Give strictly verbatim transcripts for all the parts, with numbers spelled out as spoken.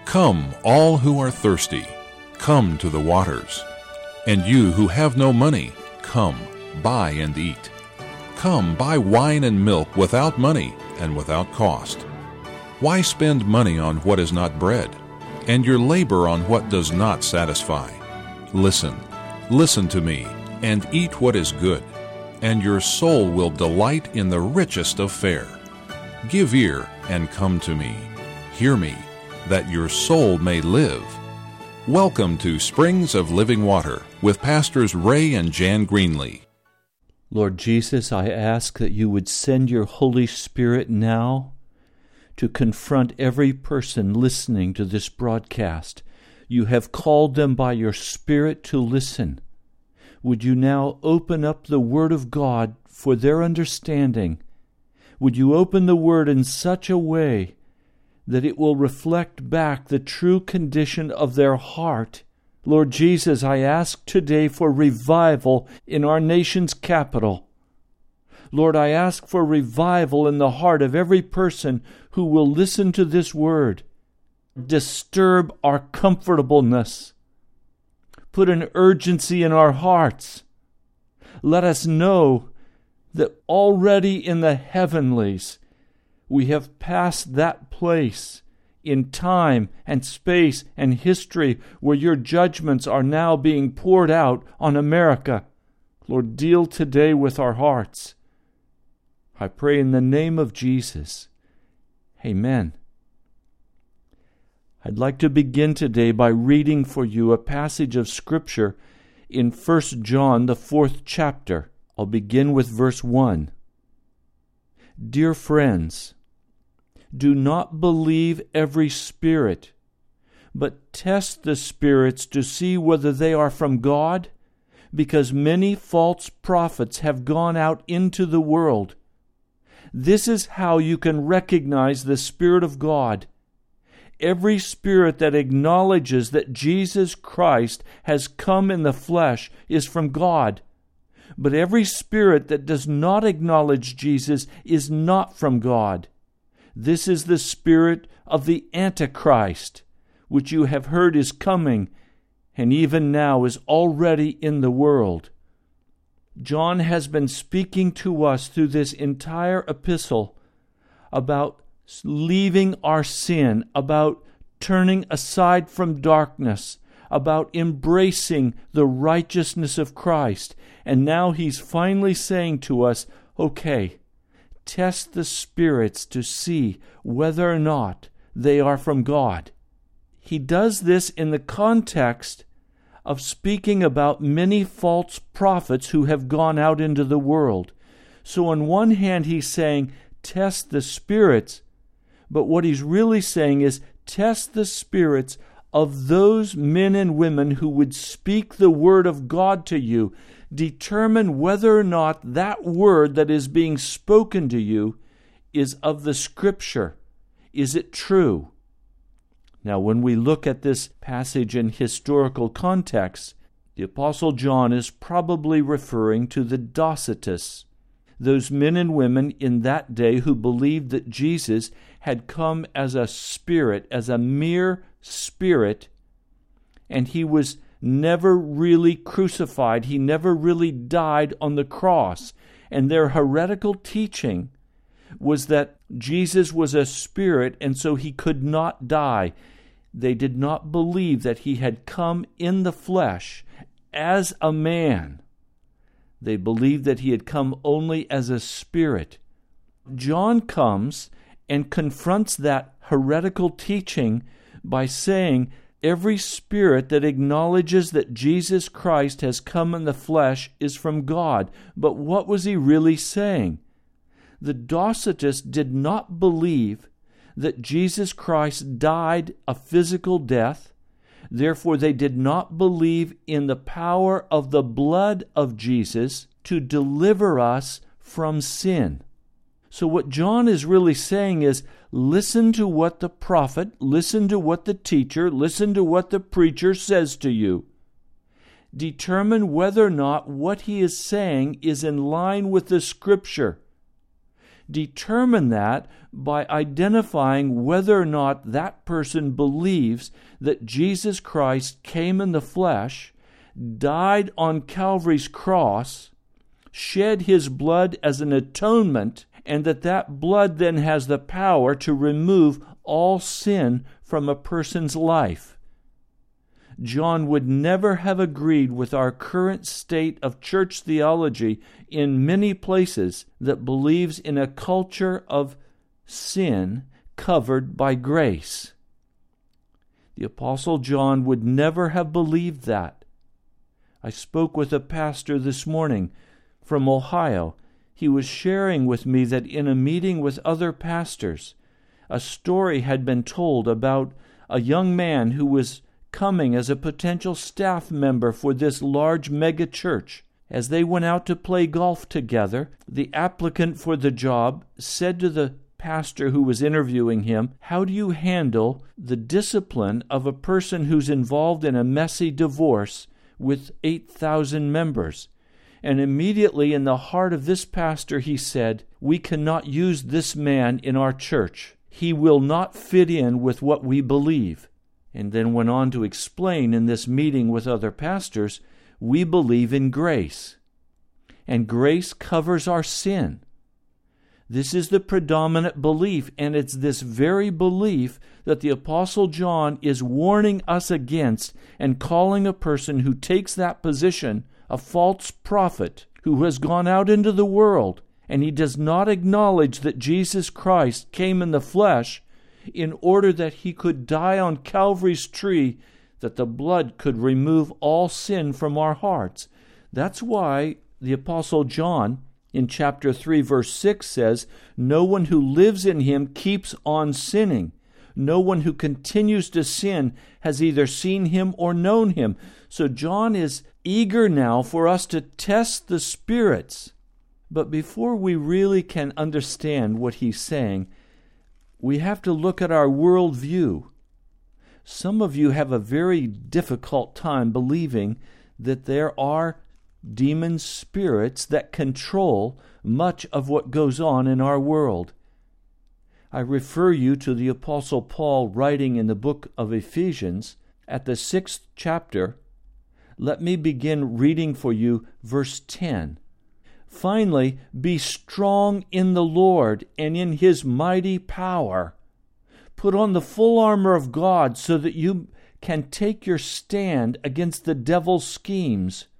Come, all who are thirsty, come to the waters. And you who have no money, come, buy and eat. Come, buy wine and milk without money and without cost. Why spend money on what is not bread, and your labor on what does not satisfy? Listen, listen to me, and eat what is good, and your soul will delight in the richest of fare. Give ear and come to me. Hear me, that your soul may live. Welcome to Springs of Living Water with Pastors Ray and Jan Greenlee. Lord Jesus, I ask that you would send your Holy Spirit now to confront every person listening to this broadcast. You have called them by your Spirit to listen. Would you now open up the Word of God for their understanding? Would you open the Word in such a way that it will reflect back the true condition of their heart? Lord Jesus, I ask today for revival in our nation's capital. Lord, I ask for revival in the heart of every person who will listen to this word. Disturb our comfortableness. Put an urgency in our hearts. Let us know that already in the heavenlies we have passed that place in time and space and history where your judgments are now being poured out on America. Lord, deal today with our hearts. I pray in the name of Jesus. Amen. I'd like to begin today by reading for you a passage of Scripture in First John, the fourth chapter. I'll begin with verse one. Dear friends, do not believe every spirit, but test the spirits to see whether they are from God, because many false prophets have gone out into the world. This is how you can recognize the Spirit of God. Every spirit that acknowledges that Jesus Christ has come in the flesh is from God. But every spirit that does not acknowledge Jesus is not from God. This is the spirit of the Antichrist, which you have heard is coming, and even now is already in the world. John has been speaking to us through this entire epistle about leaving our sin, about turning aside from darkness, about embracing the righteousness of Christ. And now he's finally saying to us, okay, test the spirits to see whether or not they are from God. He does this in the context of speaking about many false prophets who have gone out into the world. So on one hand, he's saying, test the spirits, but what he's really saying is, test the spirits of those men and women who would speak the word of God to you. Determine whether or not that word that is being spoken to you is of the Scripture. Is it true? Now, when we look at this passage in historical context, the Apostle John is probably referring to the Docetists, those men and women in that day who believed that Jesus had come as a spirit, as a mere spirit, and he was never really crucified. He never really died on the cross. And their heretical teaching was that Jesus was a spirit, and so he could not die. They did not believe that he had come in the flesh as a man. They believed that he had come only as a spirit. John comes and confronts that heretical teaching by saying, every spirit that acknowledges that Jesus Christ has come in the flesh is from God. But what was he really saying? The Docetists did not believe that Jesus Christ died a physical death. Therefore, they did not believe in the power of the blood of Jesus to deliver us from sin. So what John is really saying is, listen to what the prophet, listen to what the teacher, listen to what the preacher says to you. Determine whether or not what he is saying is in line with the Scripture. Determine that by identifying whether or not that person believes that Jesus Christ came in the flesh, died on Calvary's cross, shed his blood as an atonement, and that that blood then has the power to remove all sin from a person's life. John would never have agreed with our current state of church theology in many places that believes in a culture of sin covered by grace. The Apostle John would never have believed that. I spoke with a pastor this morning from Ohio. He was sharing with me that in a meeting with other pastors, a story had been told about a young man who was coming as a potential staff member for this large mega church. As they went out to play golf together, the applicant for the job said to the pastor who was interviewing him, "How do you handle the discipline of a person who's involved in a messy divorce with eight thousand members?" And immediately in the heart of this pastor he said, "We cannot use this man in our church. He will not fit in with what we believe." And then went on to explain in this meeting with other pastors, we believe in grace. And grace covers our sin. This is the predominant belief, and it's this very belief that the Apostle John is warning us against and calling a person who takes that position a false prophet who has gone out into the world, and he does not acknowledge that Jesus Christ came in the flesh in order that he could die on Calvary's tree, that the blood could remove all sin from our hearts. That's why the Apostle John in chapter three, verse six says, "No one who lives in him keeps on sinning. No one who continues to sin has either seen him or known him." So John is eager now for us to test the spirits. But before we really can understand what he's saying, we have to look at our worldview. Some of you have a very difficult time believing that there are demon spirits that control much of what goes on in our world. I refer you to the Apostle Paul writing in the book of Ephesians at the sixth chapter. Let me begin reading for you verse ten. "Finally, be strong in the Lord and in his mighty power. Put on the full armor of God so that you can take your stand against the devil's schemes.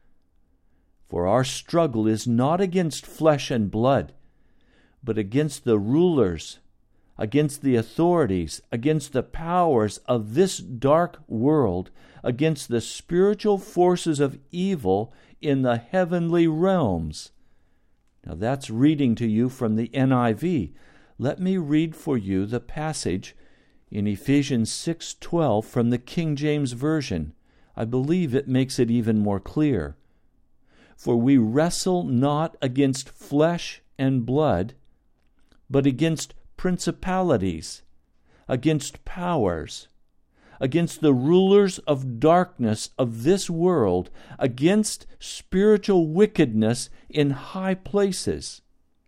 For our struggle is not against flesh and blood, but against the rulers, against the authorities, against the powers of this dark world, against the spiritual forces of evil in the heavenly realms." Now that's reading to you from the N I V. Let me read for you the passage in Ephesians six twelve from the King James Version. I believe it makes it even more clear. "For we wrestle not against flesh and blood, but against principalities, against powers, against the rulers of darkness of this world, against spiritual wickedness in high places."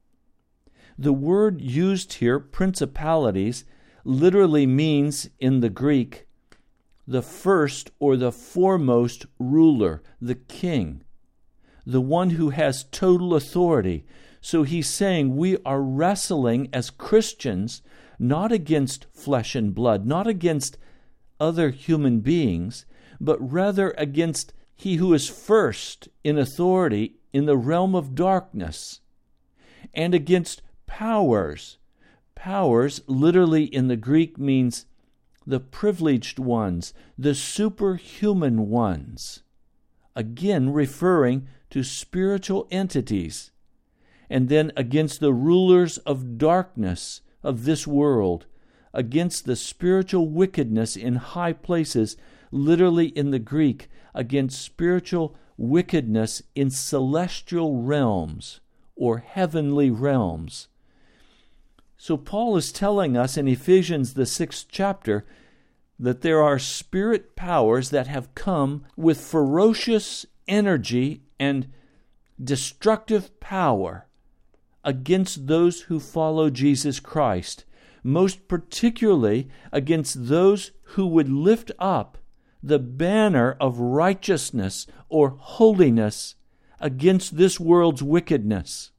The word used here, principalities, literally means in the Greek, the first or the foremost ruler, the king, the one who has total authority. So he's saying we are wrestling as Christians not against flesh and blood, not against other human beings, but rather against he who is first in authority in the realm of darkness, and against powers. Powers, literally in the Greek, means the privileged ones, the superhuman ones, again referring to spiritual entities, and then against the rulers of darkness of this world, against the spiritual wickedness in high places, literally in the Greek, against spiritual wickedness in celestial realms or heavenly realms. So Paul is telling us in Ephesians, the sixth chapter, that there are spirit powers that have come with ferocious energy and destructive power against those who follow Jesus Christ, most particularly against those who would lift up the banner of righteousness or holiness against this world's wickedness.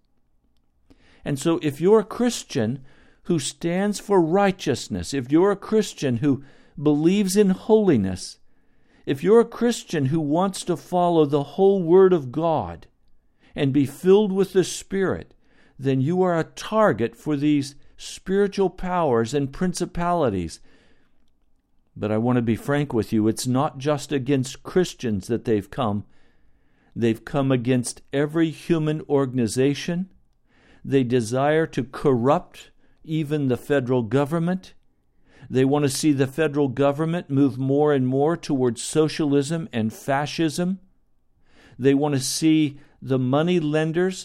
And so if you're a Christian who stands for righteousness, if you're a Christian who believes in holiness, if you're a Christian who wants to follow the whole Word of God and be filled with the Spirit, then you are a target for these spiritual powers and principalities. But I want to be frank with you, it's not just against Christians that they've come. They've come against every human organization. They desire to corrupt even the federal government. They want to see the federal government move more and more towards socialism and fascism. They want to see the money lenders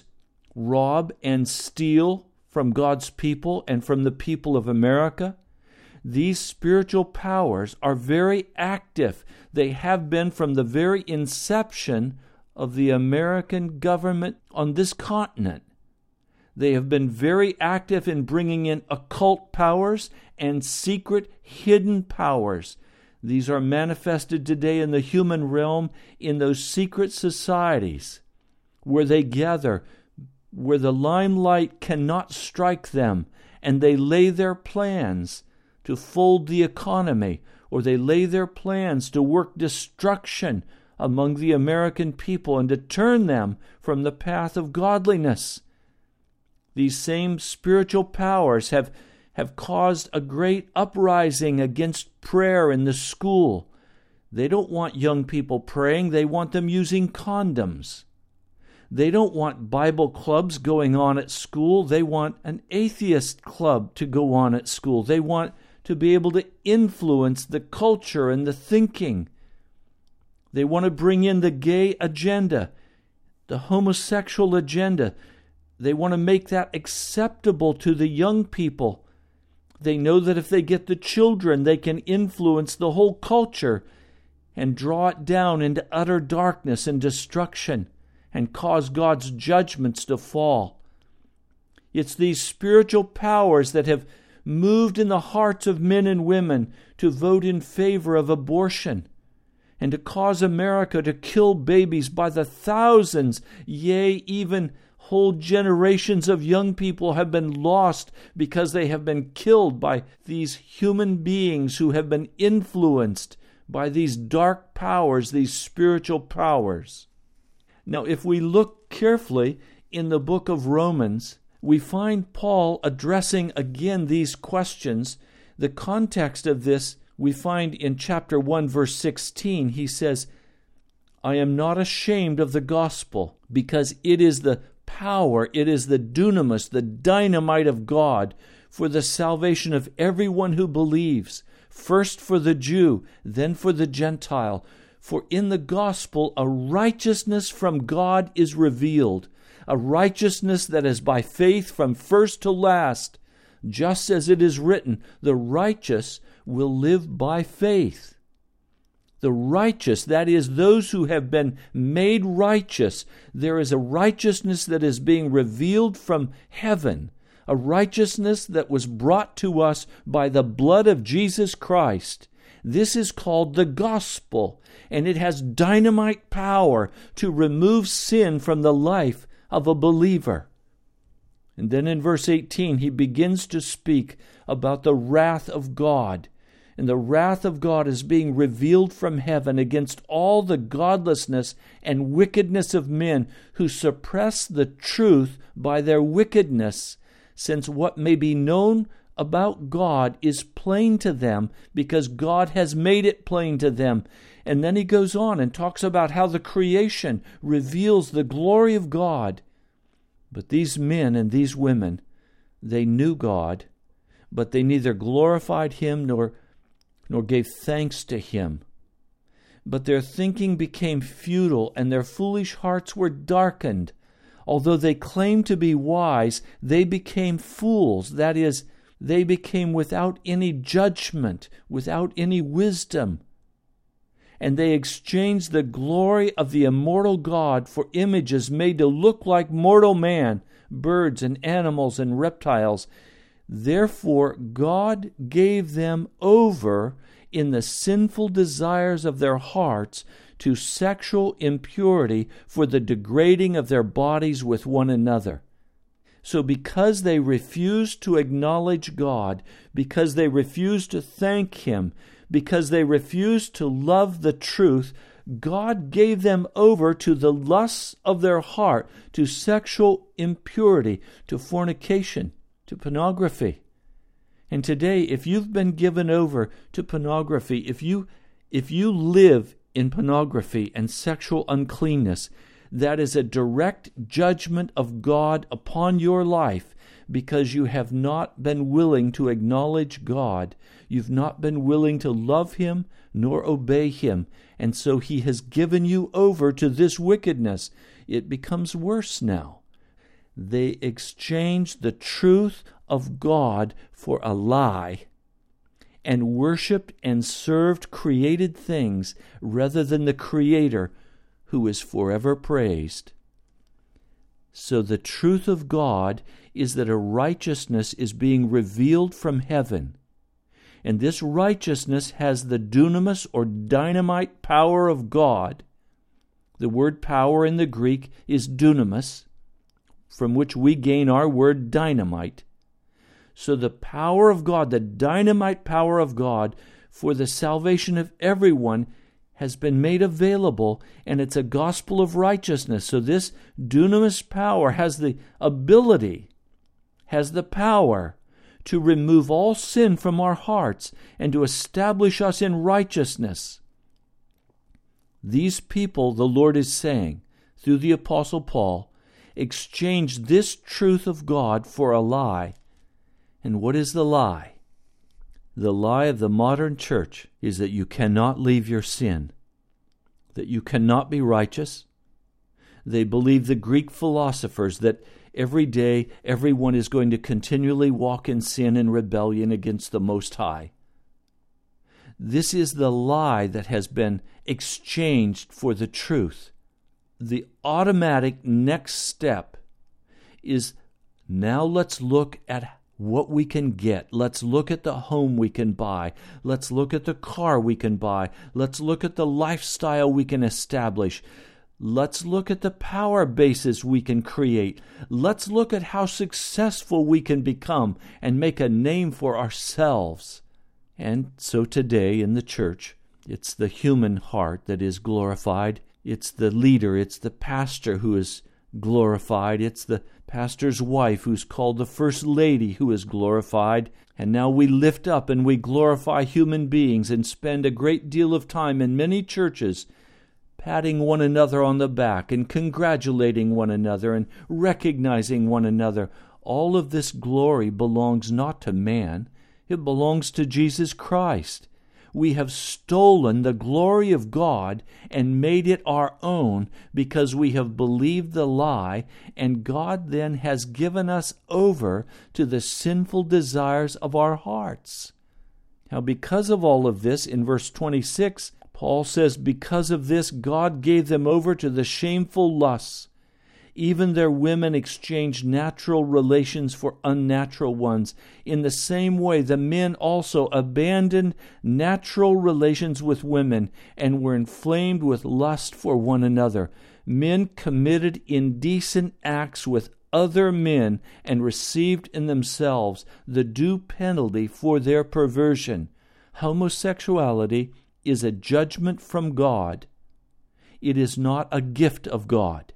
rob and steal from God's people and from the people of America. These spiritual powers are very active. They have been from the very inception of the American government on this continent. They have been very active in bringing in occult powers and secret hidden powers. These are manifested today in the human realm in those secret societies where they gather, where the limelight cannot strike them, and they lay their plans to fold the economy, or they lay their plans to work destruction among the American people and to turn them from the path of godliness. These same spiritual powers have, have caused a great uprising against prayer in the school. They don't want young people praying. They want them using condoms. They don't want Bible clubs going on at school. They want an atheist club to go on at school. They want to be able to influence the culture and the thinking. They want to bring in the gay agenda, the homosexual agenda. They want to make that acceptable to the young people. They know that if they get the children, they can influence the whole culture and draw it down into utter darkness and destruction and cause God's judgments to fall. It's these spiritual powers that have moved in the hearts of men and women to vote in favor of abortion and to cause America to kill babies by the thousands, yea, even whole generations of young people have been lost because they have been killed by these human beings who have been influenced by these dark powers, these spiritual powers. Now, if we look carefully in the book of Romans, we find Paul addressing again these questions. The context of this we find in chapter one, verse sixteen. He says, I am not ashamed of the gospel, because it is the power, it is the dunamis, the dynamite of God for the salvation of everyone who believes, first for the Jew, then for the Gentile. For in the gospel a righteousness from God is revealed, a righteousness that is by faith from first to last, just as it is written, the righteous will live by faith. The righteous, that is, those who have been made righteous, there is a righteousness that is being revealed from heaven, a righteousness that was brought to us by the blood of Jesus Christ. This is called the gospel, and it has dynamite power to remove sin from the life of a believer. And then in verse eighteen, he begins to speak about the wrath of God. And the wrath of God is being revealed from heaven against all the godlessness and wickedness of men who suppress the truth by their wickedness, since what may be known about God is plain to them because God has made it plain to them. And then he goes on and talks about how the creation reveals the glory of God. But these men and these women, they knew God, but they neither glorified him nor nor gave thanks to him. But their thinking became futile, and their foolish hearts were darkened. Although they claimed to be wise, they became fools. That is, they became without any judgment, without any wisdom. And they exchanged the glory of the immortal God for images made to look like mortal man, birds and animals and reptiles. Therefore God gave them over in the sinful desires of their hearts to sexual impurity for the degrading of their bodies with one another. So because they refused to acknowledge God, because they refused to thank Him, because they refused to love the truth, God gave them over to the lusts of their heart, to sexual impurity, to fornication, to pornography. And today, if you've been given over to pornography, if you if you live in pornography and sexual uncleanness, that is a direct judgment of God upon your life, because you have not been willing to acknowledge God. You've not been willing to love Him nor obey Him. And so He has given you over to this wickedness. It becomes worse now. They exchanged the truth of God for a lie, and worshipped and served created things rather than the Creator, who is forever praised. So the truth of God is that a righteousness is being revealed from heaven. And this righteousness has the dunamis or dynamite power of God. The word power in the Greek is dunamis, from which we gain our word dynamite. So the power of God, the dynamite power of God for the salvation of everyone, has been made available, and it's a gospel of righteousness. So this dunamis power has the ability, has the power to remove all sin from our hearts and to establish us in righteousness. These people, the Lord is saying, through the Apostle Paul, exchange this truth of God for a lie. And what is the lie? The lie of the modern church is that you cannot leave your sin, that you cannot be righteous. They believe the Greek philosophers that every day everyone is going to continually walk in sin and rebellion against the Most High. This is the lie that has been exchanged for the truth. The automatic next step is, now let's look at what we can get. Let's look at the home we can buy. Let's look at the car we can buy. Let's look at the lifestyle we can establish. Let's look at the power bases we can create. Let's look at how successful we can become and make a name for ourselves. And so today in the church, it's the human heart that is glorified. It's the leader, it's the pastor who is glorified. It's the pastor's wife who's called the first lady who is glorified. And now we lift up and we glorify human beings and spend a great deal of time in many churches patting one another on the back and congratulating one another and recognizing one another. All of this glory belongs not to man. It belongs to Jesus Christ. We have stolen the glory of God and made it our own because we have believed the lie, and God then has given us over to the sinful desires of our hearts. Now, because of all of this, in verse twenty-six, Paul says, because of this, God gave them over to the shameful lusts. Even their women exchanged natural relations for unnatural ones. In the same way, the men also abandoned natural relations with women and were inflamed with lust for one another. Men committed indecent acts with other men and received in themselves the due penalty for their perversion. Homosexuality is a judgment from God. It is not a gift of God.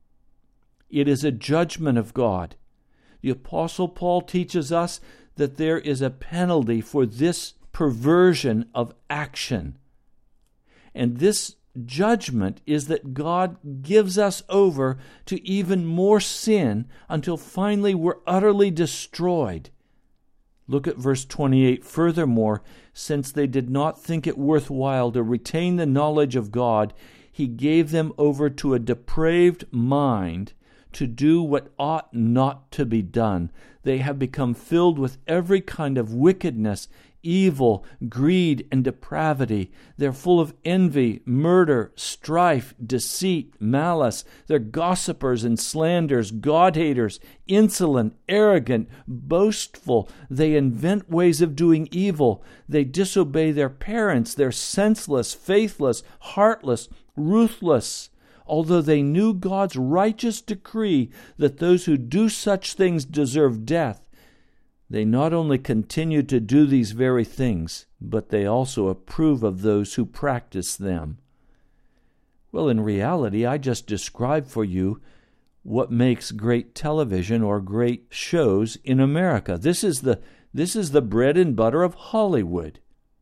It is a judgment of God. The Apostle Paul teaches us that there is a penalty for this perversion of action. And this judgment is that God gives us over to even more sin until finally we're utterly destroyed. Look at verse twenty-eight. Furthermore, since they did not think it worthwhile to retain the knowledge of God, He gave them over to a depraved mind to do what ought not to be done. They have become filled with every kind of wickedness, evil, greed, and depravity. They're full of envy, murder, strife, deceit, malice. They're gossipers and slanders, God-haters, insolent, arrogant, boastful. They invent ways of doing evil. They disobey their parents. They're senseless, faithless, heartless, ruthless. Although they knew God's righteous decree that those who do such things deserve death, they not only continue to do these very things, but they also approve of those who practice them. Well, in reality, I just described for you what makes great television or great shows in America. This is the, this is the bread and butter of Hollywood.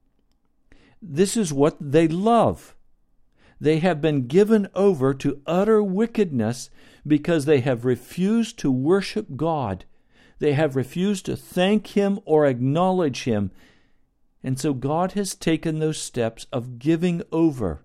This is what they love. They have been given over to utter wickedness because they have refused to worship God. They have refused to thank Him or acknowledge Him. And so God has taken those steps of giving over.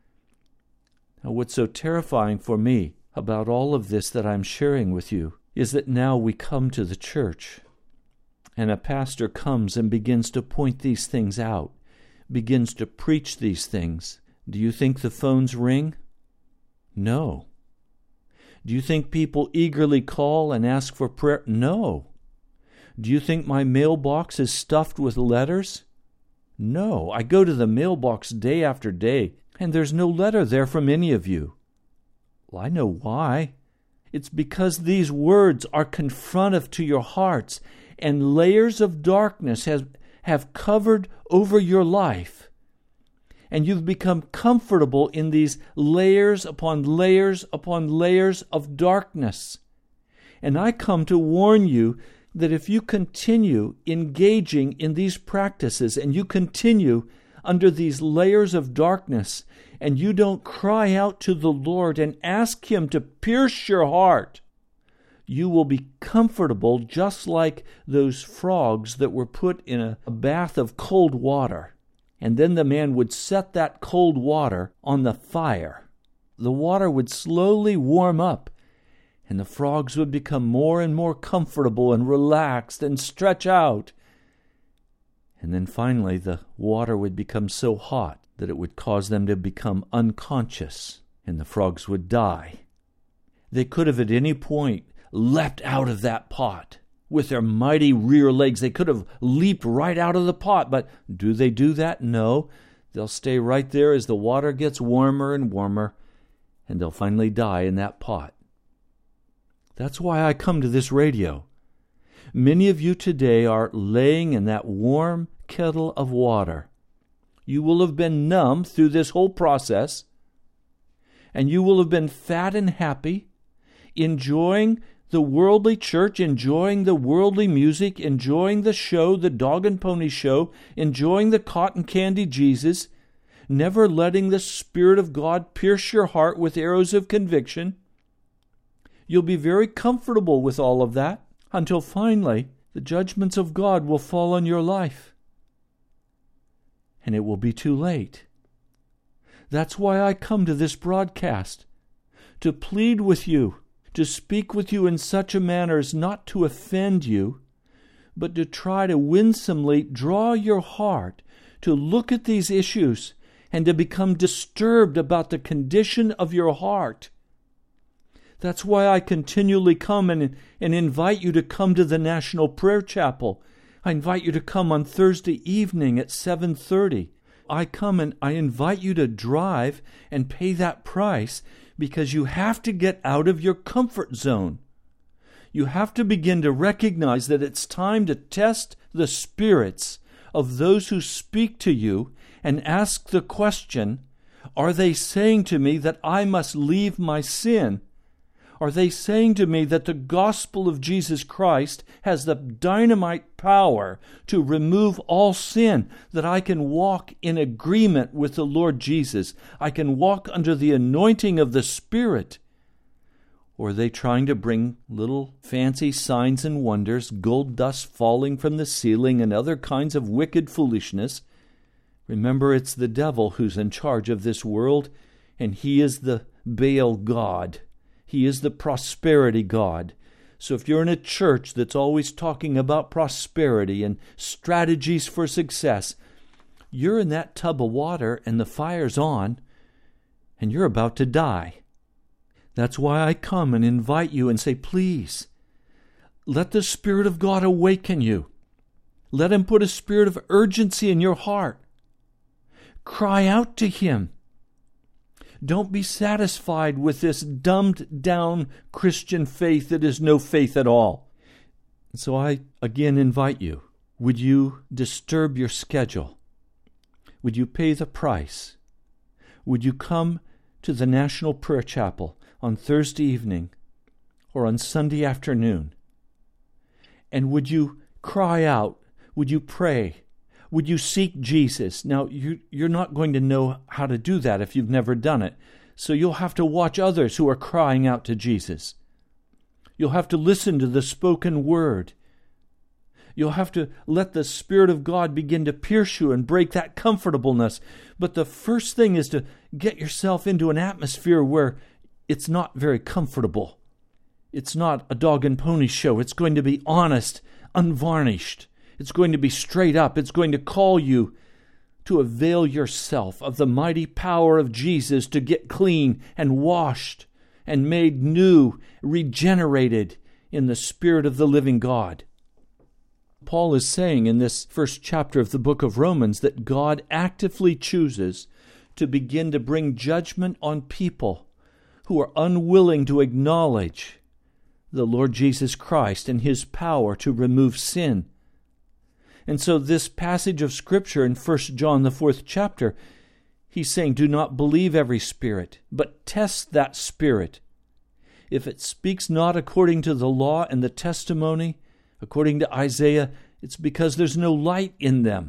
Now, what's so terrifying for me about all of this that I'm sharing with you is that now we come to the church, and a pastor comes and begins to point these things out, begins to preach these things. Do you think the phones ring? No. Do you think people eagerly call and ask for prayer? No. Do you think my mailbox is stuffed with letters? No. I go to the mailbox day after day, and there's no letter there from any of you. Well, I know why. It's because these words are confrontive to your hearts, and layers of darkness has, have covered over your life. And you've become comfortable in these layers upon layers upon layers of darkness. And I come to warn you that if you continue engaging in these practices and you continue under these layers of darkness and you don't cry out to the Lord and ask Him to pierce your heart, you will be comfortable just like those frogs that were put in a, a bath of cold water. And then the man would set that cold water on the fire. The water would slowly warm up, and the frogs would become more and more comfortable and relaxed and stretch out. And then finally the water would become so hot that it would cause them to become unconscious, and the frogs would die. They could have at any point leapt out of that pot. With their mighty rear legs, they could have leaped right out of the pot, but do they do that? No. They'll stay right there as the water gets warmer and warmer, and they'll finally die in that pot. That's why I come to this radio. Many of you today are laying in that warm kettle of water. You will have been numb through this whole process, and you will have been fat and happy, enjoying the worldly church, enjoying the worldly music, enjoying the show, the dog and pony show, enjoying the cotton candy Jesus, never letting the Spirit of God pierce your heart with arrows of conviction. You'll be very comfortable with all of that until finally the judgments of God will fall on your life. And it will be too late. That's why I come to this broadcast, to plead with you, to speak with you in such a manner as not to offend you, but to try to winsomely draw your heart to look at these issues and to become disturbed about the condition of your heart. That's why I continually come and, and invite you to come to the National Prayer Chapel. I invite you to come on Thursday evening at seven thirty. I come and I invite you to drive and pay that price, because you have to get out of your comfort zone. You have to begin to recognize that it's time to test the spirits of those who speak to you and ask the question, are they saying to me that I must leave my sin? Are they saying to me that the gospel of Jesus Christ has the dynamite power to remove all sin, that I can walk in agreement with the Lord Jesus? I can walk under the anointing of the Spirit? Or are they trying to bring little fancy signs and wonders, gold dust falling from the ceiling, and other kinds of wicked foolishness? Remember, it's the devil who's in charge of this world, and he is the Baal God. He is the prosperity God. So if you're in a church that's always talking about prosperity and strategies for success, you're in that tub of water and the fire's on, and you're about to die. That's why I come and invite you and say, please, let the Spirit of God awaken you. Let Him put a spirit of urgency in your heart. Cry out to Him. Don't be satisfied with this dumbed-down Christian faith that is no faith at all. So I again invite you, would you disturb your schedule? Would you pay the price? Would you come to the National Prayer Chapel on Thursday evening or on Sunday afternoon? And would you cry out? Would you pray? Would you seek Jesus? Now, you, you're not going to know how to do that if you've never done it. So you'll have to watch others who are crying out to Jesus. You'll have to listen to the spoken word. You'll have to let the Spirit of God begin to pierce you and break that comfortableness. But the first thing is to get yourself into an atmosphere where it's not very comfortable. It's not a dog and pony show. It's going to be honest, unvarnished. It's going to be straight up. It's going to call you to avail yourself of the mighty power of Jesus to get clean and washed and made new, regenerated in the Spirit of the living God. Paul is saying in this first chapter of the book of Romans that God actively chooses to begin to bring judgment on people who are unwilling to acknowledge the Lord Jesus Christ and His power to remove sin. And so this passage of Scripture in First John, the fourth chapter, he's saying, do not believe every spirit, but test that spirit. If it speaks not according to the law and the testimony, according to Isaiah, it's because there's no light in them.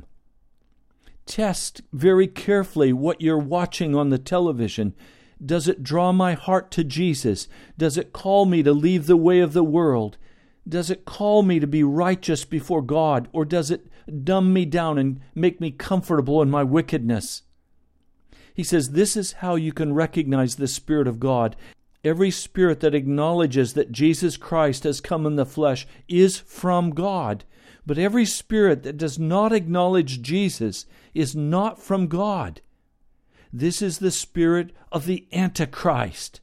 Test very carefully what you're watching on the television. Does it draw my heart to Jesus? Does it call me to leave the way of the world? Does it call me to be righteous before God, or does it dumb me down and make me comfortable in my wickedness? He says this is how you can recognize the Spirit of God. Every spirit that acknowledges that Jesus Christ has come in the flesh is from God. But every spirit that does not acknowledge Jesus is not from God. This is the spirit of the Antichrist.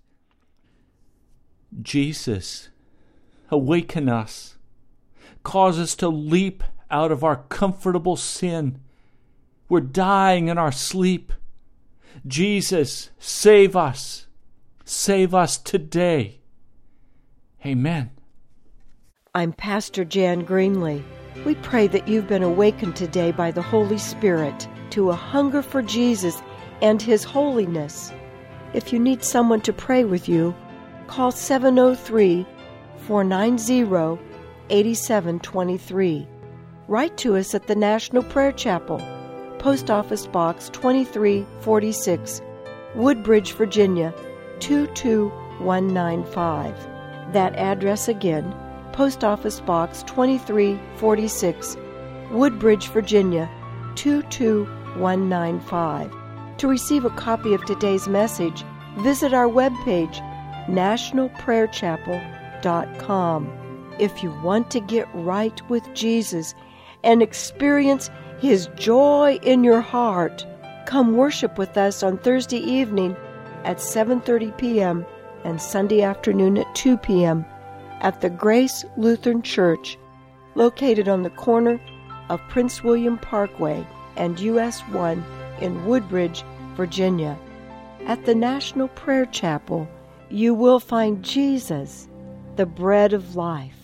Jesus, awaken us. Cause us to leap out of our comfortable sin. We're dying in our sleep. Jesus, save us. Save us today. Amen. I'm Pastor Jan Greenlee. We pray that you've been awakened today by the Holy Spirit to a hunger for Jesus and His holiness. If you need someone to pray with you, call seven oh three, four nine zero, eight seven two three. Write to us at the National Prayer Chapel, Post Office Box twenty-three forty-six, Woodbridge, Virginia, two two one nine five. That address again, Post Office Box twenty-three forty-six, Woodbridge, Virginia, two two one nine five. To receive a copy of today's message, visit our webpage, national prayer chapel dot com. If you want to get right with Jesus and experience His joy in your heart, come worship with us on Thursday evening at seven thirty p.m. and Sunday afternoon at two p.m. at the Grace Lutheran Church, located on the corner of Prince William Parkway and U S one in Woodbridge, Virginia. At the National Prayer Chapel, you will find Jesus, the bread of life.